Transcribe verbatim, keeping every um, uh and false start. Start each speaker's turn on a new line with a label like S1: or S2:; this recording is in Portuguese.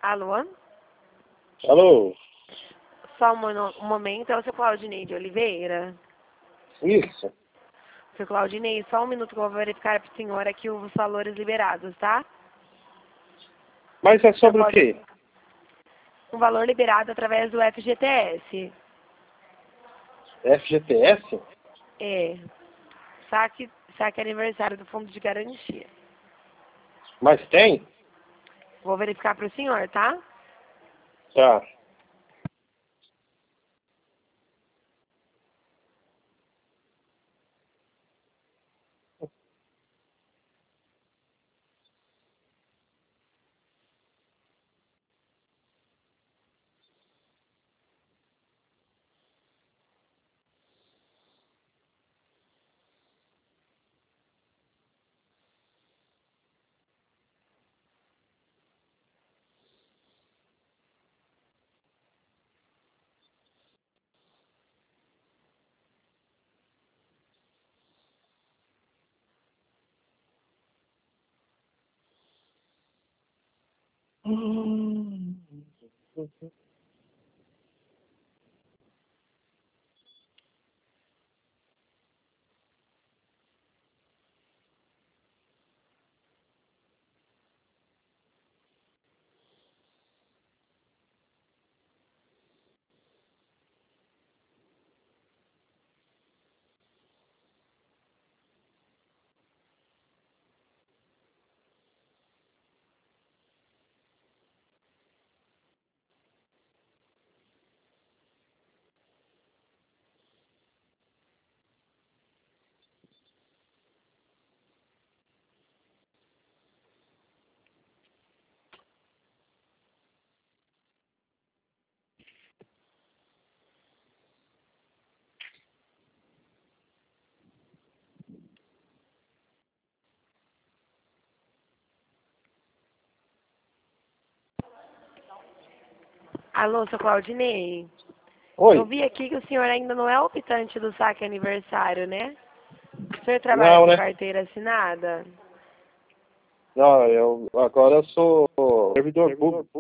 S1: Alô?
S2: Alô?
S1: Só um, mono- um momento, é o seu Claudinei de Oliveira?
S2: Isso.
S1: Seu Claudinei, só um minuto que eu vou verificar para o senhor aqui os valores liberados, tá?
S2: Mas é sobre o
S1: pode-
S2: quê?
S1: Um valor liberado através do F G T S.
S2: F G T S?
S1: É. Saque, saque aniversário do Fundo de Garantia.
S2: Mas tem?
S1: Vou verificar para o senhor, tá?
S2: Tá. Hum.
S1: Alô, seu Claudinei?
S2: Oi?
S1: Eu vi aqui que o senhor ainda não é optante do saque aniversário, né? O senhor trabalha
S2: Não,
S1: com
S2: né?
S1: carteira assinada?
S2: Não, eu agora eu sou servidor público.